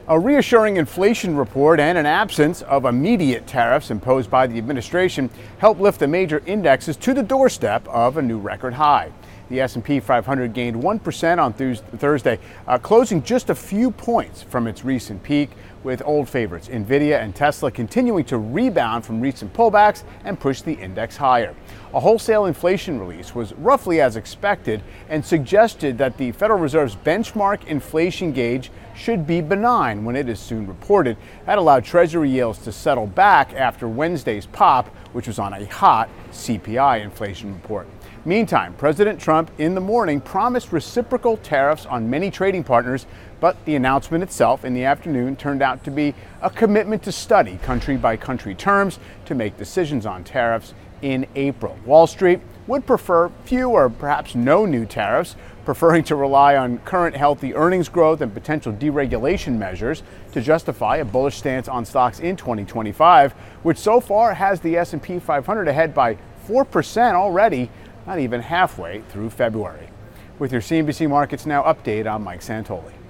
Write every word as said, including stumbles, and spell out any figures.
A reassuring inflation report and an absence of immediate tariffs imposed by the administration helped lift the major indexes to the doorstep of a new record high. The S and P five hundred gained one percent on Thursday, uh, closing just a few points from its recent peak, with old favorites Nvidia and Tesla continuing to rebound from recent pullbacks and push the index higher. A wholesale inflation release was roughly as expected and suggested that the Federal Reserve's benchmark inflation gauge should be benign when it is soon reported. That allowed Treasury yields to settle back after Wednesday's pop, which was on a hot C P I inflation report. Meantime, President Trump in the morning promised reciprocal tariffs on many trading partners, but the announcement itself in the afternoon turned out to be a commitment to study country by country terms to make decisions on tariffs in April. Wall Street would prefer few or perhaps no new tariffs, preferring to rely on current healthy earnings growth and potential deregulation measures to justify a bullish stance on stocks in twenty twenty-five, which so far has the S and P five hundred ahead by four percent already, not even halfway through February. With your C N B C Markets Now update, I'm Mike Santoli.